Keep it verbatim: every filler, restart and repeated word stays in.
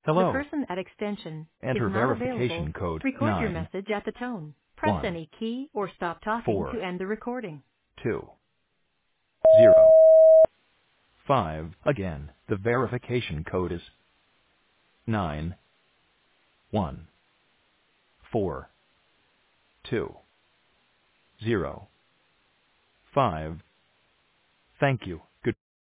The Hello. person at extension is Enter not available. verification code Record your nine message at the tone. Press one any key or stop talking to four end the recording. two zero five. Again, the verification code is nine one four two zero five. Thank you.